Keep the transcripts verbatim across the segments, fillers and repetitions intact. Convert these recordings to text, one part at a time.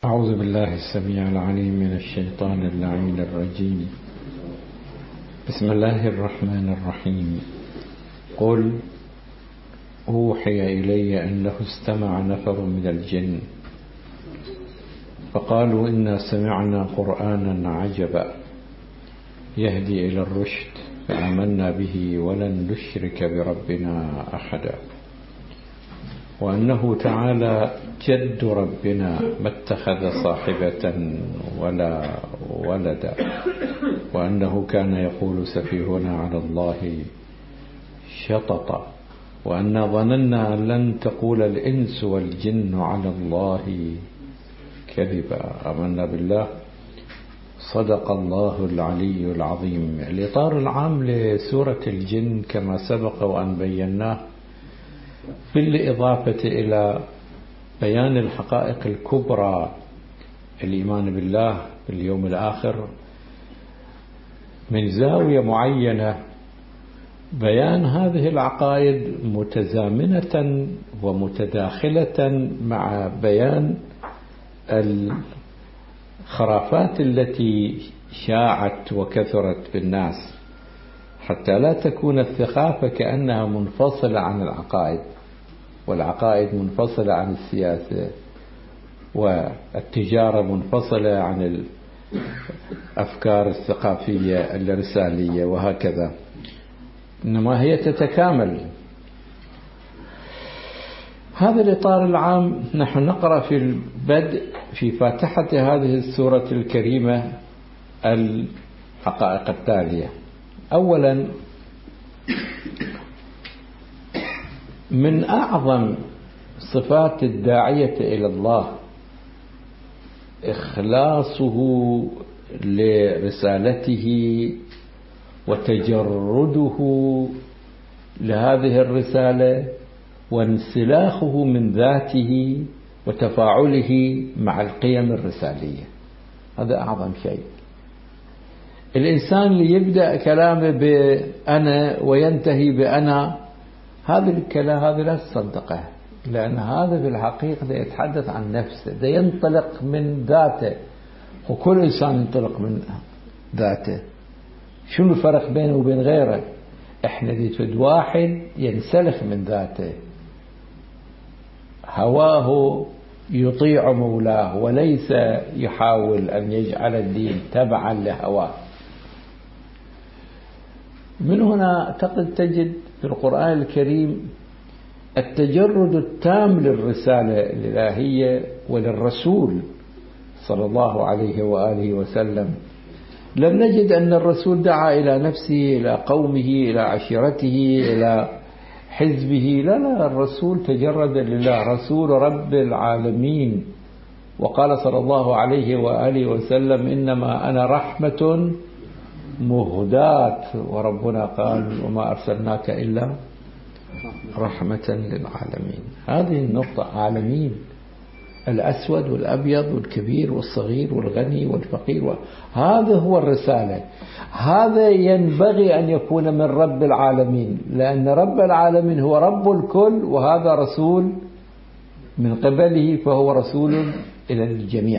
أعوذ بالله السميع العليم من الشيطان اللعين الرجيم. بسم الله الرحمن الرحيم. قل أوحي إلي أنه استمع نفر من الجن فقالوا إنا سمعنا قرآنا عجبا يهدي إلى الرشد فآمنا به ولن نشرك بربنا أحدا وأنه تعالى جد ربنا ما اتخذ صاحبة ولا ولدا وأنه كان يقول سفيهنا على الله شططا وأنا ظننا أن لن تقول الإنس والجن على الله كذبا آمنا بالله صدق الله العلي العظيم. الإطار العام لسورة الجن كما سبق وأن بيناه بالإضافة إلى بيان الحقائق الكبرى، الإيمان بالله باليوم الآخر من زاوية معينة، بيان هذه العقائد متزامنة ومتداخلة مع بيان الخرافات التي شاعت وكثرت بالناس حتى لا تكون الثقافة كأنها منفصلة عن العقائد، والعقائد منفصلة عن السياسة، والتجارة منفصلة عن الأفكار الثقافية الرسالية، وهكذا، إنما هي تتكامل. هذا الإطار العام نحن نقرأ في البدء في فاتحة هذه السورة الكريمة الحقائق التالية. أولا، من أعظم صفات الداعية إلى الله إخلاصه لرسالته وتجرده لهذه الرسالة وانسلاخه من ذاته وتفاعله مع القيم الرسالية. هذا أعظم شيء. الإنسان اللي يبدأ كلامه بأنا وينتهي بأنا، هذا الكلام هذا لا تصدقه، لأن هذا في الحقيقة يتحدث عن نفسه، ده ينطلق من ذاته، وكل إنسان ينطلق من ذاته. شنو الفرق بينه وبين غيره؟ إحنا ديتود واحد ينسلخ من ذاته، هواه يطيع مولاه وليس يحاول أن يجعل الدين تبعا لهواه. من هنا تجد في القرآن الكريم التجرد التام للرسالة الإلهية وللرسول صلى الله عليه وآله وسلم. لم نجد أن الرسول دعا إلى نفسه، إلى قومه، إلى عشيرته، إلى حزبه، لا لا، الرسول تجرد لله، رسول رب العالمين. وقال صلى الله عليه وآله وسلم إنما أنا رحمة مهداة، وربنا قال وما أرسلناك إلا رحمة للعالمين. هذه النقطة، عالمين، الأسود والأبيض والكبير والصغير والغني والفقير، هذا هو الرسالة. هذا ينبغي أن يكون من رب العالمين، لأن رب العالمين هو رب الكل، وهذا رسول من قبله، فهو رسول إلى الجميع.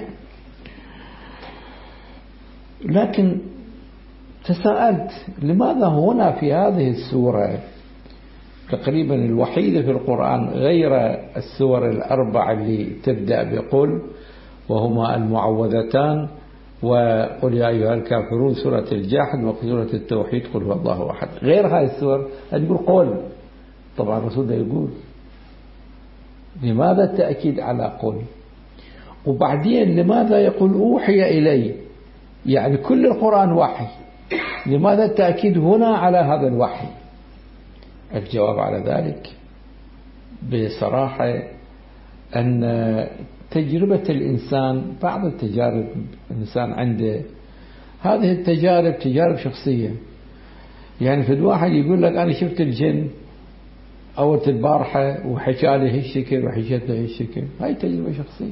لكن تساءلت لماذا هنا في هذه السورة تقريبا الوحيدة في القرآن غير السور الأربع اللي تبدأ بقل وهما المعوذتان وقل يا أيها الكافرون، سورة الجاحد، وسورة التوحيد قل هو الله أحد، غير هاي السور يقول قل. طبعا الرسول ده يقول لماذا التأكيد على قل؟ وبعدين لماذا يقول أوحي إلي؟ يعني كل القرآن وحي، لماذا التأكيد هنا على هذا الوحي؟ الجواب على ذلك بصراحة أن تجربة الإنسان، بعض التجارب الإنسان عنده هذه التجارب تجارب شخصية. يعني في الواحد يقول لك أنا شفت الجن أول البارحة وحكى لي هالشكل وحكيت له هالشكل، هاي تجربة شخصية.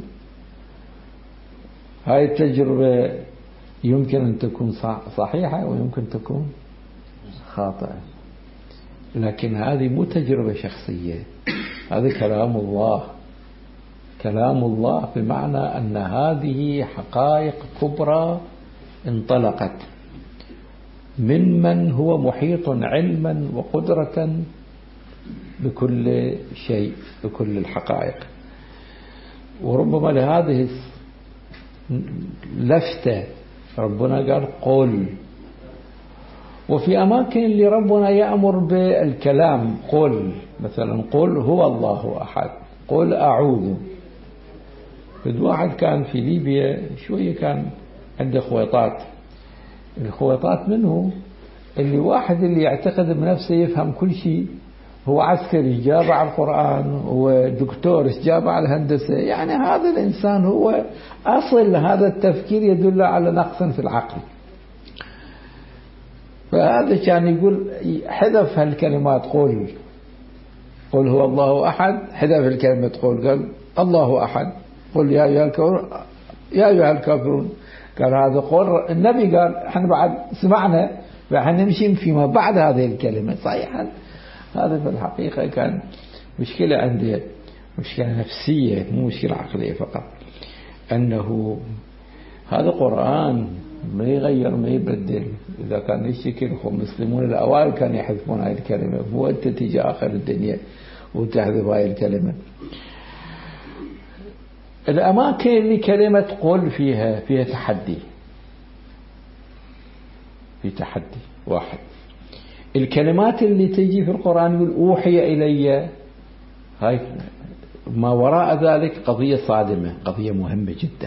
هاي التجربة يمكن أن تكون صحيحة ويمكن تكون خاطئة، لكن هذه مو تجربة شخصية، هذا كلام الله، كلام الله، بمعنى أن هذه حقائق كبرى انطلقت ممن هو محيط علما وقدرة بكل شيء، بكل الحقائق. وربما لهذه لفتة ربنا قال قل، وفي أماكن اللي ربنا يأمر بالكلام قل، مثلا قل هو الله أحد، قل أعوذ. فد واحد كان في ليبيا شوية كان عنده خويطات، الخويطات منه اللي واحد اللي يعتقد بنفسه يفهم كل شيء، هو عسكري جاب على القرآن ودكتور جاب على الهندسة، يعني هذا الإنسان هو أصل هذا التفكير يدل على نقص في العقل. فهذا كان يقول حذف هالكلمات قل قل هو الله أحد، حذف الكلمة قل، قال الله أحد، قل يا أيها الكافرون يا أيها الكافرون، قال هذا قول النبي قال، احنا بعد سمعنا فاحنا نمشي فيما بعد هذه الكلمة. صحيحا هذا في الحقيقة كان مشكلة عنده، مشكلة نفسية مو مشكلة عقلية فقط، أنه هذا قرآن ما يغير ما يبدل. إذا كان يشتكي المسلمون الأوائل كانوا يحذفون هذه الكلمة، مو أنت تيجي آخر الدنيا وتحذف هذه الكلمة. الأماكن اللي كلمة قل فيها فيها تحدي، في تحدي واحد. الكلمات اللي تجي في القرآن يقول أوحي إلي، هاي ما وراء ذلك قضية صادمة، قضية مهمة جدا.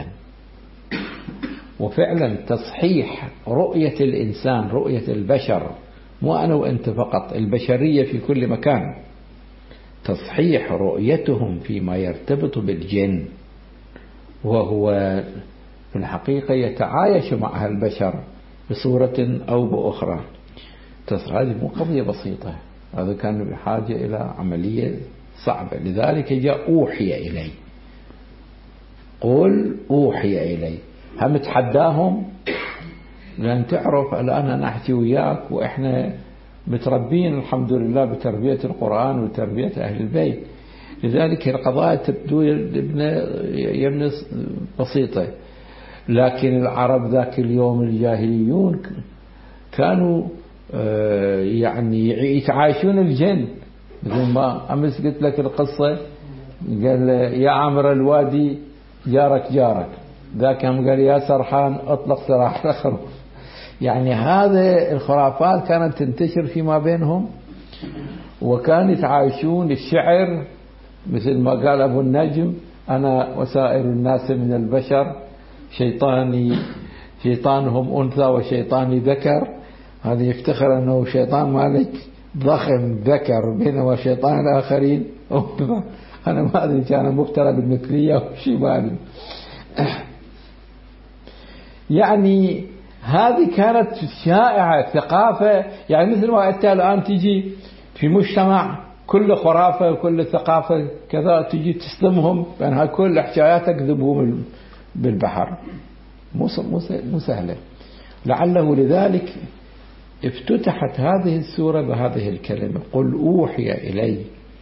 وفعلا تصحيح رؤية الإنسان، رؤية البشر، مو أنا وأنت فقط، البشرية في كل مكان، تصحيح رؤيتهم فيما يرتبط بالجن، وهو في الحقيقة يتعايش مع البشر بصورة أو بأخرى. هذه مو قضية بسيطة، هذا كان بحاجة إلى عملية صعبة. لذلك جاء أوحي إلي، قل أوحي إلي، هم تحداهم، لأن تعرف الآن أنا أحكي وياك وإحنا متربين الحمد لله بتربية القرآن وتربية أهل البيت، لذلك القضايا تبدو يمن بسيطة. لكن العرب ذاك اليوم الجاهليون كانوا يعني يتعايشون الجن، مثل ما أمس قلت لك القصة، قال يا عمر الوادي جارك جارك، ذاك هم قال يا سرحان اطلق سراح الخروف. يعني هذه الخرافات كانت تنتشر فيما بينهم، وكانوا يتعايشون الشعر مثل ما قال أبو النجم أنا وسائر الناس من البشر شيطاني شيطانهم أنثى وشيطاني ذكر. هذا يفتخر أنه شيطان مالك ضخم ذكر، بينما شيطان الآخرين أنا ما أدري كان مبتلى بالمثلية أو شيء ما أدري. يعني هذه كانت شائعة ثقافة، يعني مثل ما أنت الآن تجي في مجتمع كل خرافة وكل ثقافة كذا تجي تسلمهم، لأن كل حكاياتك ذبهم بالبحر، مو سهلة. لعله لذلك افتتحت هذه السورة بهذه الكلمة قل أوحي إلي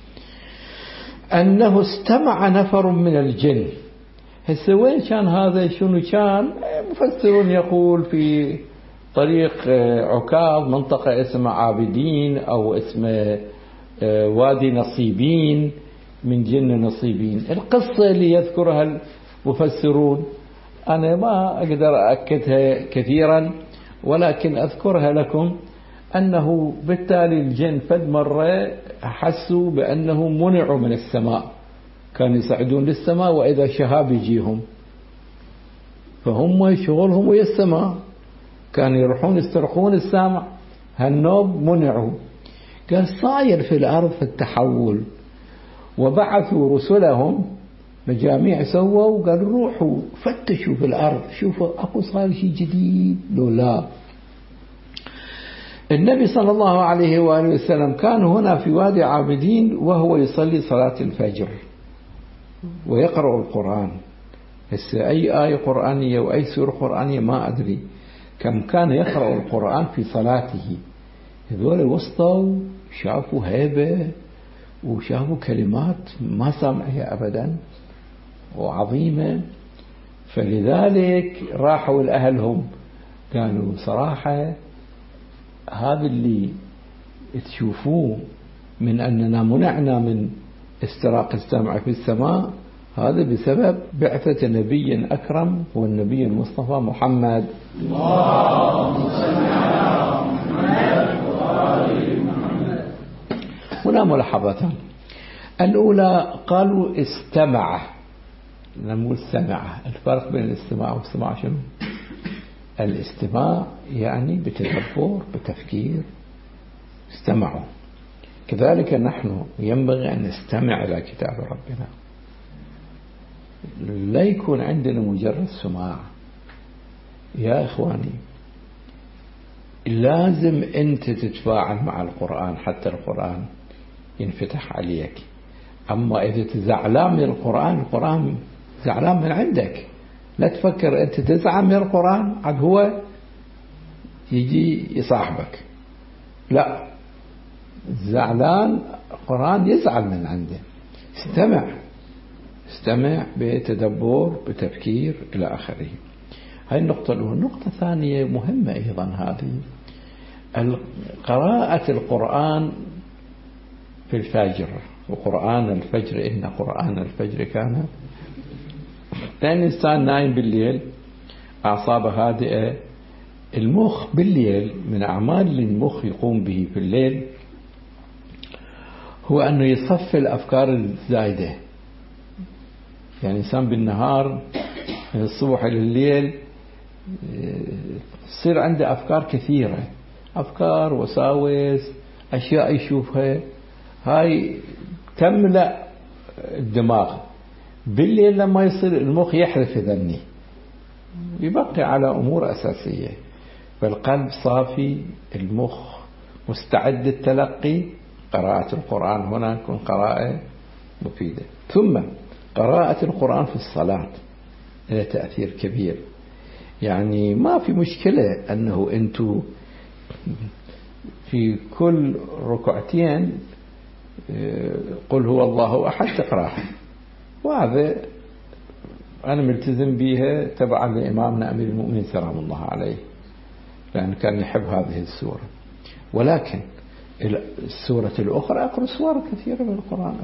أنه استمع نفر من الجن. هسه وين كان هذا؟ شنو كان؟ مفسرون يقول في طريق عكاظ، منطقة اسمها عابدين أو اسمها وادي نصيبين من جن نصيبين. القصة اللي يذكرها المفسرون أنا ما أقدر أأكدها كثيرا، ولكن أذكرها لكم، أنه بالتالي الجن فد مرة حسوا بأنه منعوا من السماء، كانوا يصعدون للسماء وإذا شهاب يجيهم، فهم شغلهم ويا السماء، كانوا يروحون يسترخون السامع، هالنوب منعوا. قال صاير في الأرض في التحول، وبعثوا رسلهم مجاميع سووا وقالوا روحوا فتشوا في الأرض شوفوا أكو صار شيء جديد لو لا. النبي صلى الله عليه وآله وسلم كان هنا في وادي عابدين وهو يصلي صلاة الفجر ويقرأ القرآن. هسه أي آية قرآنية وأي سورة قرآنية ما أدري كم كان يقرأ القرآن في صلاته. هذول وسطوا شافوا هيبة وشافوا كلمات ما سامعها أبدا، وعظيمة. فلذلك راحوا لأهلهم قالوا صراحة هذا اللي تشوفوه من أننا منعنا من استراق السمع في السماء هذا بسبب بعثة نبي أكرم هو النبي المصطفى محمد. اللهم صل على محمد وآل محمد. هنا ملاحظتان. الأولى قالوا استمع، نقول سمع. الفرق بين الاستماع والسماع شنو؟ الاستماع يعني بتدبر بتفكير، استمعوا. كذلك نحن ينبغي أن نستمع إلى كتاب ربنا، لا يكون عندنا مجرد سماع. يا إخواني لازم أنت تتفاعل مع القرآن حتى القرآن ينفتح عليك. أما إذا تزعلان من القرآن، القرآن زعلان من عندك. لا تفكر أنت تزعل من القرآن عاد هو يجي يصاحبك، لا، زعلان القرآن يزعل من عنده. استمع استمع بتدبر بتفكير إلى آخره. هاي النقطة الأولى. النقطة الثانية مهمة أيضا، هذه قراءة القرآن في الفجر، وقرآن الفجر إن قرآن الفجر كان. لأن الإنسان نايم بالليل أعصابه هادئة، المخ بالليل من أعمال اللي المخ يقوم به في الليل هو أنه يصفي الأفكار الزايدة. يعني إنسان بالنهار من الصبح إلى الليل تصير عنده أفكار كثيرة، أفكار وساوس أشياء يشوفها، هاي تملأ الدماغ. بالليل لما يصير المخ يحذف ذني يبقي على أمور أساسية، فالقلب صافي، المخ مستعد للتلقي. قراءة القرآن هنا تكون قراءة مفيدة. ثم قراءة القرآن في الصلاة لها تأثير كبير. يعني ما في مشكلة أنه أنتوا في كل ركعتين قل هو الله أحد تقرأها، وهذا أنا ملتزم بها تبعا لإمامنا أمير المؤمنين سلام الله عليه، لأن كان يحب هذه السورة. ولكن السورة الأخرى أقرأ سور كثيرة من القرآن.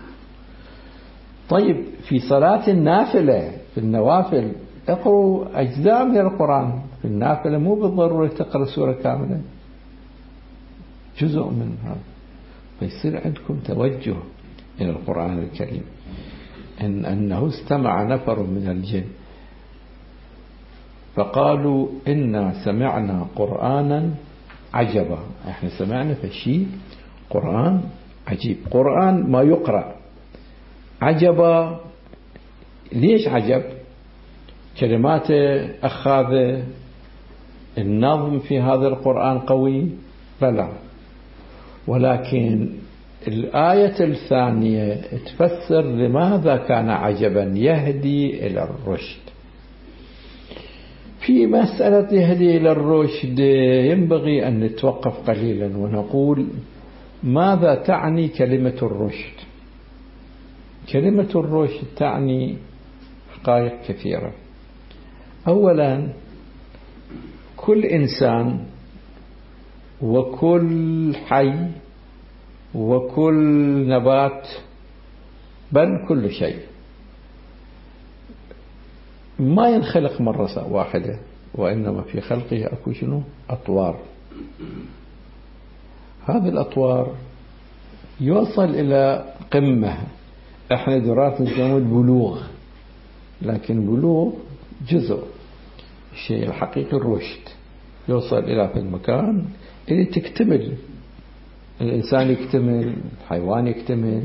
طيب في صلاة النافلة في النوافل اقرأوا أجزاء من القرآن في النافلة، مو بالضرورة تقرأ سورة كاملة، جزء من هذا، فيصير عندكم توجه إلى القرآن الكريم. إن أنه استمع نفر من الجن فقالوا إنا سمعنا قرآنا عجبا. احنا سمعنا فشي قرآن عجيب، قرآن ما يقرأ. عجبا ليش عجب؟ كلماته أخاذة، النظم في هذا القرآن قوي، بلى. ولكن الآية الثانية تفسر لماذا كان عجبا، يهدي إلى الرشد. في مسألة يهدي إلى الرشد ينبغي أن نتوقف قليلا ونقول ماذا تعني كلمة الرشد. كلمة الرشد تعني حقائق كثيرة. أولا كل إنسان وكل حي وكل نبات بل كل شيء ما ينخلق مرة واحدة، وإنما في خلقه أكو شنو؟ أطوار. هذه الأطوار يوصل إلى قمة، احنا دراسة نسميه البلوغ، لكن بلوغ جزء، الشيء الحقيقي الرشد يوصل إلى في المكان اللي تكتمل، الإنسان يكتمل، الحيوان يكتمل،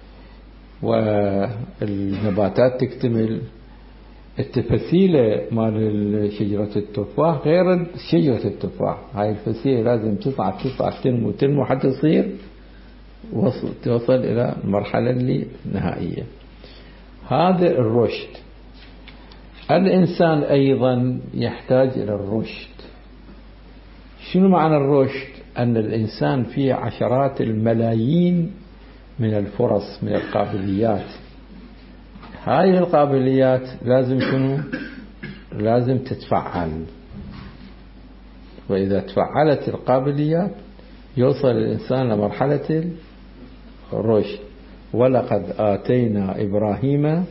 والنباتات تكتمل. التفسيلة مال شجرة التفاح غير شجرة التفاح، هاي الفسيلة لازم تصعد تصعد تنمو تنمو حتى تصير وصل توصل إلى المرحلة اللي نهائية. هذا الرشد. الإنسان أيضا يحتاج إلى الرشد. شنو معنى الرشد؟ أن الإنسان فيه عشرات الملايين من الفرص من القابليات، هاي القابليات لازم شنو؟ لازم تتفعل، وإذا تفعلت القابليات يوصل الإنسان لمرحلة الرشد. ولقد آتينا إبراهيم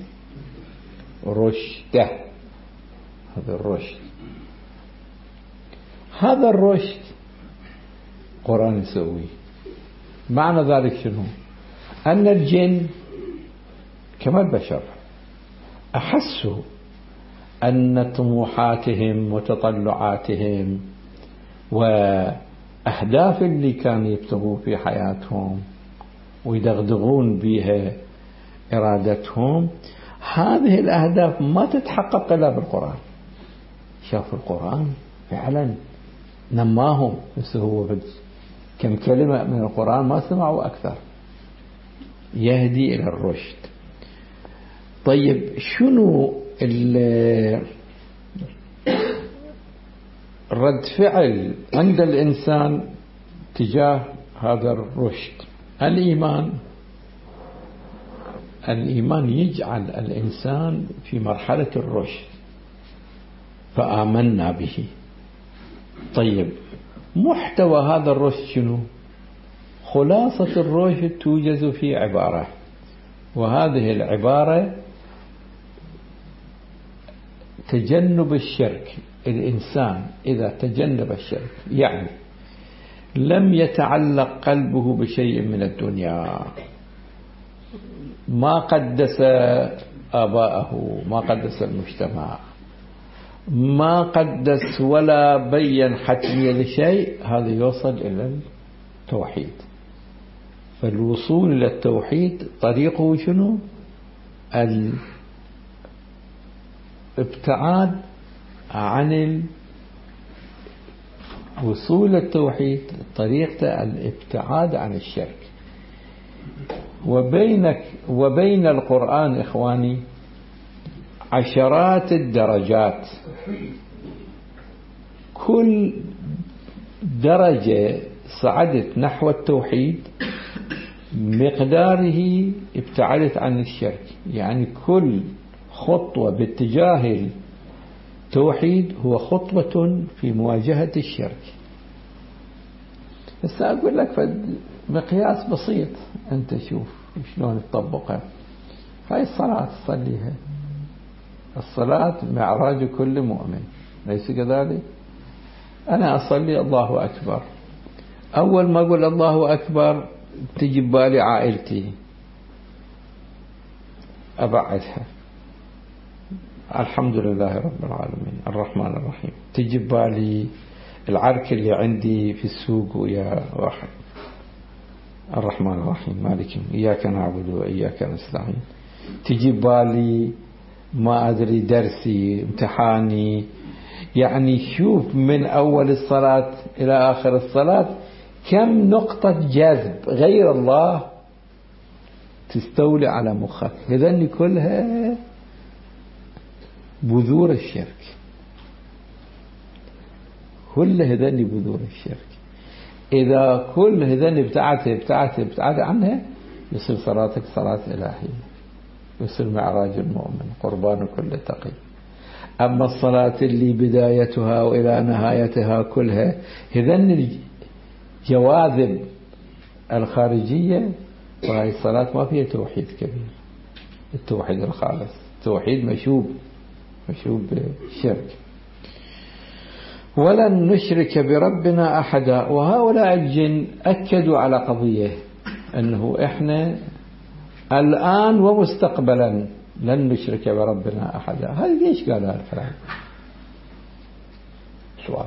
رشده، هذا الرشد. هذا الرشد قرآن يسويه. معنى ذلك شنو؟ أن الجن كما البشر أحسوا أن طموحاتهم وتطلعاتهم وأهداف اللي كانوا يبتغون في حياتهم ويدغدغون بها إرادتهم، هذه الأهداف ما تتحقق إلا بالقرآن. شافوا القرآن فعلا نماهم، بس هو كم كلمة من القرآن ما سمعوا أكثر، يهدي إلى الرشد. طيب شنو رد فعل عند الإنسان تجاه هذا الرشد؟ الإيمان. الإيمان يجعل الإنسان في مرحلة الرشد، فآمنا به. طيب محتوى هذا الرشد شنو؟ خلاصة الرشد توجز في عبارة، وهذه العبارة تجنب الشرك. الإنسان إذا تجنب الشرك يعني لم يتعلق قلبه بشيء من الدنيا، ما قدس آباءه، ما قدس المجتمع، ما قدس ولا بين حتمية لشيء، هذا يوصل إلى التوحيد. فالوصول إلى التوحيد طريقه شنو؟ الابتعاد عن الوصول للتوحيد، طريقة الابتعاد عن الشرك. وبينك وبين القرآن إخواني عشرات الدرجات، كل درجة صعدت نحو التوحيد مقداره ابتعدت عن الشرك. يعني كل خطوة باتجاه التوحيد هو خطوة في مواجهة الشرك. بس أقول لك مقياس بسيط، أنت شوف شلون تطبقها. هاي الصلاة تصليها، الصلاة معراج كل مؤمن، ليس كذلك؟ أنا أصلي الله أكبر، أول ما أقول الله أكبر تجي ببالي عائلتي أبعدها، الحمد لله رب العالمين الرحمن الرحيم، تجي ببالي العرك اللي عندي في السوق ويا واحد، الرحمن الرحيم مالك إياك نعبد وإياك نستعين، تجي ببالي ما أدري درسي امتحاني. يعني شوف من أول الصلاة إلى آخر الصلاة كم نقطة جذب غير الله تستولي على مخك. هذني كلها بذور الشرك، كل هذني بذور الشرك. إذا كل هذني ابتعدت ابتعدت ابتعدت عنها يصير صلاتك صلاة إلهية، يصير معراج المؤمن قربان كل تقي. أما الصلاة اللي بدايتها وإلى نهايتها كلها هذني الجواذب الخارجية، وهي الصلاة ما فيها توحيد كبير، التوحيد الخالص، توحيد مشوب مشوب بالشرك. ولن نشرك بربنا أحدا. وهؤلاء الجن أكدوا على قضية أنه إحنا الآن ومستقبلا لن نشرك بربنا أحدا. هذا ليش قال هذا الكلام؟ سؤال،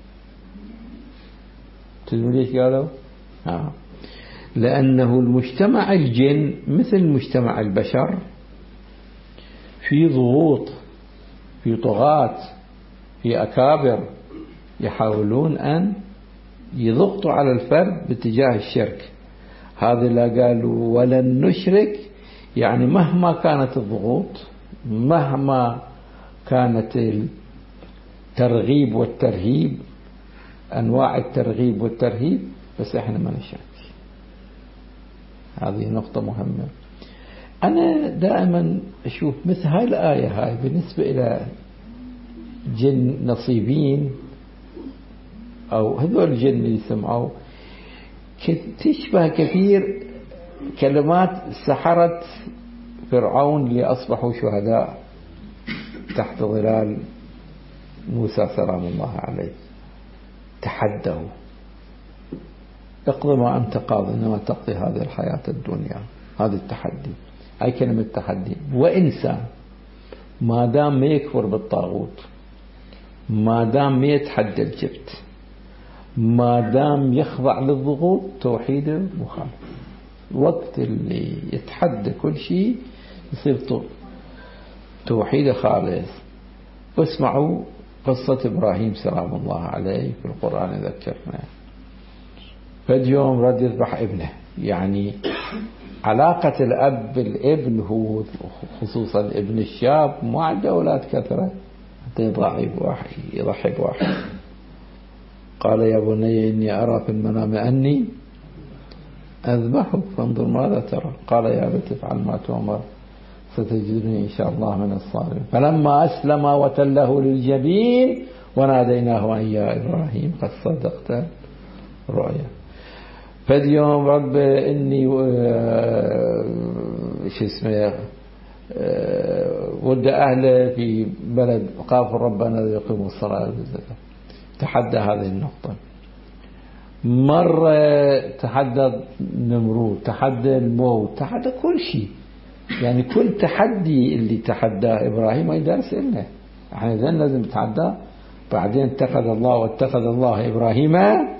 تدرون ليش قالوا؟ آه. لأنه المجتمع الجن مثل مجتمع البشر في ضغوط، في طغاة، في أكابر يحاولون أن يضغطوا على الفرد باتجاه الشرك. هذا لا قالوا ولن نشرك، يعني مهما كانت الضغوط، مهما كانت الترغيب والترهيب، أنواع الترغيب والترهيب، بس إحنا ما نشرك. هذه نقطة مهمة. أنا دائما أشوف مثل هاي الآية هاي بالنسبة إلى جن نصيبين أو هذول الجن اللي سمعوا تشبه كثير كلمات سحرة فرعون اللي أصبحوا شهداء تحت ظلال موسى سلام الله عليه. تحدوا اقضي ما أنت قاض إنما تقضي هذه الحياة الدنيا. هذا التحدي، هاي كلمة تحدي. وإنسان ما دام ما يكفر بالطاغوت، ما دام ما يتحدى الجبت، ما دام يخضع للضغوط، توحيده مخالف. وقت اللي يتحدى كل شيء يصير توحيده خالص. واسمعوا قصة إبراهيم سلام الله عليه في القرآن ذكرنا. فد يوم رد يذبح ابنه، يعني علاقة الأب بالابن هو خصوصا ابن الشاب ما عنده أولاد كثرة حتى يضحي بواحد يضحي بواحد. قال يا بني إني أرى في المنام أني أذبحك فانظر ماذا ترى. قال يا أبت افعل ما تؤمر ستجدني إن شاء الله من الصالحين. فلما أسلم وتله للجبين وناديناه أن يا إبراهيم قد صدقت رؤيا. فاليوم رب إني شو اسمه ود أهله في بلد قافوا ربنا يقيموا الصلاة والزكاة. تحدى هذه النقطة. مرة تحدى نمرود، تحدى الموت، تحدى كل شيء. يعني كل تحدي اللي تحداه إبراهيم أي درس إلنا. احنا إذن لازم نتحدى. بعدين اتخذ الله واتخذ الله إبراهيم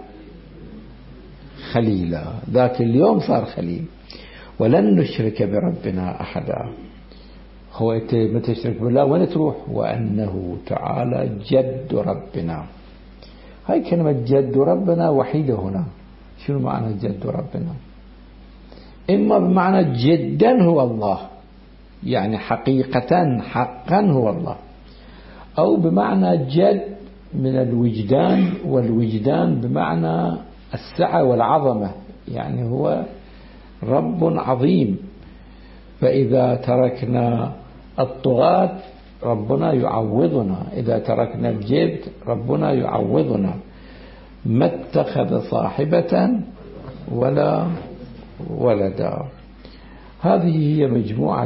خليلا. ذاك اليوم صار خليل. ولن نشرك بربنا أحدا. هو ما تشرك بالله وين تروح؟ وأنه تعالى جد ربنا. هاي كلمة جد ربنا وحيدة هنا. شنو معنى جد ربنا؟ إما بمعنى جدا هو الله، يعني حقيقة حقا هو الله، أو بمعنى جد من الوجدان، والوجدان بمعنى السعة والعظمة، يعني هو رب عظيم. فإذا تركنا الطغاة ربنا يعوضنا، إذا تركنا الجد ربنا يعوضنا. ما اتخذ صاحبة ولا ولدا. هذه هي مجموعة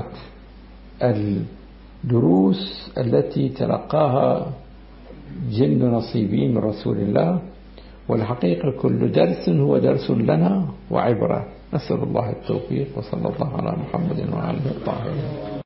الدروس التي تلقاها جن نصيبين من رسول الله. والحقيقة كل درس هو درس لنا وعبرة. نسأل الله التوفيق، وصلى الله على محمد وعلى آله الطاهرين.